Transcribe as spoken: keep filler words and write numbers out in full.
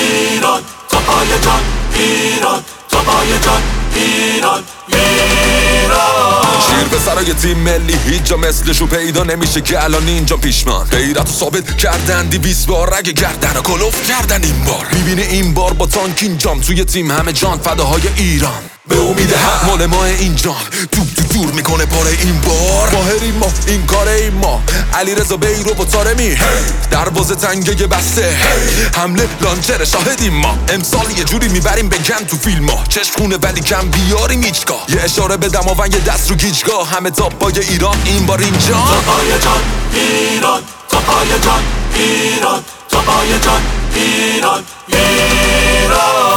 ایران تا پای جان، ایران تا پای جان، ایران ایران. شیر به سرای تیم ملی هیچ جا مثلشو پیدا نمیشه که الان اینجا پیشمان غیرتو ثابت کردن دیویس بار اگه گردن و کلوف کردن این بار میبینه این بار با تانک اینجام توی تیم همه جان فداهای ایران به امید هم مال ما اینجان توپ تو دور میکنه پاره این بار ماهریم ما این کاره این ما علی رضا بیرو و طارمی دروازه تنگه بسته حمله لانچر شاهدیم ما امسال یه جوری میبریم بگن تو فیلم ها چشم خونه ولی کم بیاریم هیچگاه یه اشاره به دماوند یه دست رو گیجگاه همه تاپای ایران این بار اینجا تا پای جان ایران تا پای جان ایران تا پای جان ایران ایران